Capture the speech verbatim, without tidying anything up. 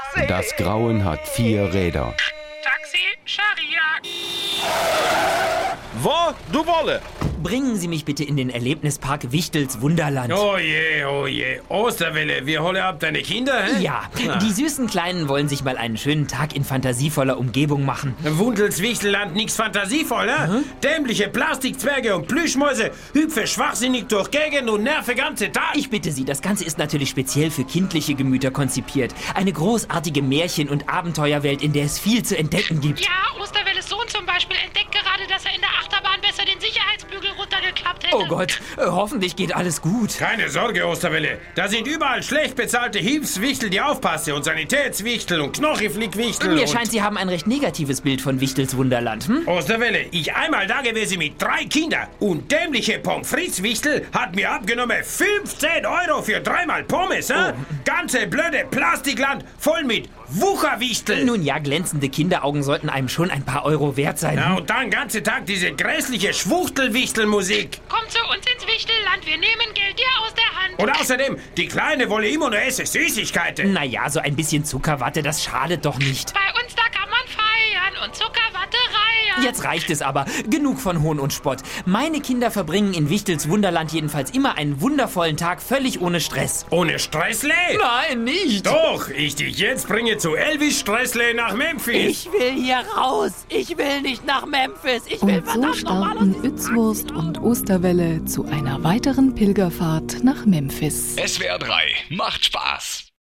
Das Grauen hat vier Räder. Taxi, Scharia. Wo? Du Wolle? Bringen Sie mich bitte in den Erlebnispark Wichtels Wunderland. Oh je, oh je. Osterwelle, wir holen ab deine Kinder, hä? Ja, die süßen Kleinen wollen sich mal einen schönen Tag in fantasievoller Umgebung machen. Wundels Wichtelland nix fantasievoller? Mhm. Dämliche Plastikzwerge und Plüschmäuse hüpfen schwachsinnig durch Gegend und nerven ganze Tag. Ich bitte Sie, das Ganze ist natürlich speziell für kindliche Gemüter konzipiert. Eine großartige Märchen- und Abenteuerwelt, in der es viel zu entdecken gibt. Ja, Osterwelles Sohn zum Beispiel entdeckt gerade, dass er in der Achterbahn besser den Sicherheitsbügel runtergeklappt hätte. Oh Gott, äh, hoffentlich geht alles gut. Keine Sorge, Osterwelle. Da sind überall schlecht bezahlte Hilfswichtel, die aufpassen. Und Sanitätswichtel und Knochiflickwichtel. Mir und scheint, Sie haben ein recht negatives Bild von Wichtels Wunderland, hm? Osterwelle, ich einmal da gewesen mit drei Kindern. Und dämliche Pommes frites Wichtel hat mir abgenommen fünfzehn Euro für dreimal Pommes, hä? Oh. Ganze blöde Plastikland voll mit Wucherwichtel. Nun ja, glänzende Kinderaugen sollten einem schon ein paar Euro wert sein. Ja, und dann ganze Tag diese grässliche Schwuchtelwichtelmusik. Komm zu uns ins Wichtelland, wir nehmen Geld dir aus der Hand. Und außerdem, die Kleine wolle immer nur essen Süßigkeiten. Naja, so ein bisschen Zuckerwatte, das schadet doch nicht. Bei uns, da kann man feiern und Zuckerwatte reiern. Jetzt reicht es aber. Genug von Hohn und Spott. Meine Kinder verbringen in Wichtels Wunderland jedenfalls immer einen wundervollen Tag, völlig ohne Stress. Ohne Stressle? Nein, nicht. Doch, ich dich jetzt bringe zu Elvis Stressle nach Memphis. Ich will hier raus. Ich will nicht nach Memphis. Ich will Und so verdammt nochmal starten Utzwurst und Osterwelle zu einer weiteren Pilgerfahrt nach Memphis. S W R drei macht Spaß.